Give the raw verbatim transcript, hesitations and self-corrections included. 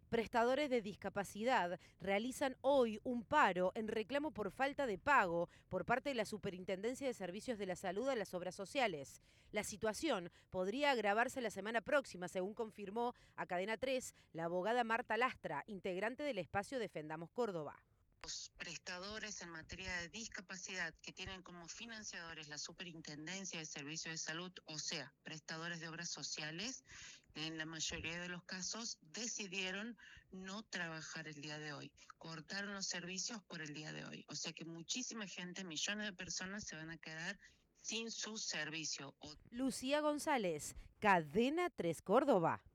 Prestadores de discapacidad realizan hoy un paro en reclamo por falta de pago por parte de la Superintendencia de Servicios de la Salud a las Obras Sociales. La situación podría agravarse la semana próxima, según confirmó a Cadena tres la abogada Marta Lastra, integrante del espacio Defendamos Córdoba. Los prestadores en materia de discapacidad que tienen como financiadores la Superintendencia de Servicios de Salud, o sea, prestadores de obras sociales, en la mayoría de los casos decidieron no trabajar el día de hoy, cortaron los servicios por el día de hoy. O sea que muchísima gente, millones de personas se van a quedar sin su servicio. Lucía González, Cadena tres Córdoba.